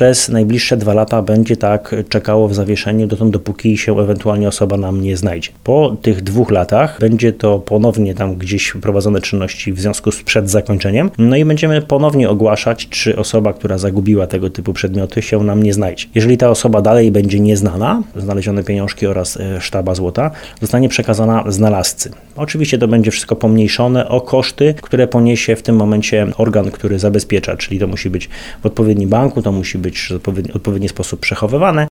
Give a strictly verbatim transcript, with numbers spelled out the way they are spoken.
przez najbliższe dwa lata będzie tak czekało w zawieszeniu dotąd, dopóki się ewentualnie osoba nam nie znajdzie. Po tych dwóch latach będzie to ponownie tam gdzieś prowadzone czynności w związku z przed zakończeniem, no i będziemy ponownie ogłaszać, czy osoba, która zagubiła tego typu przedmioty, się nam nie znajdzie. Jeżeli ta osoba dalej będzie nieznana, znalezione pieniążki oraz sztaba złota, zostanie przekazana znalazcy. Oczywiście to będzie wszystko pomniejszone o koszty, które poniesie w tym momencie organ, który zabezpiecza, czyli to musi być w odpowiednim banku, to musi być w odpowiedni, odpowiedni sposób przechowywane.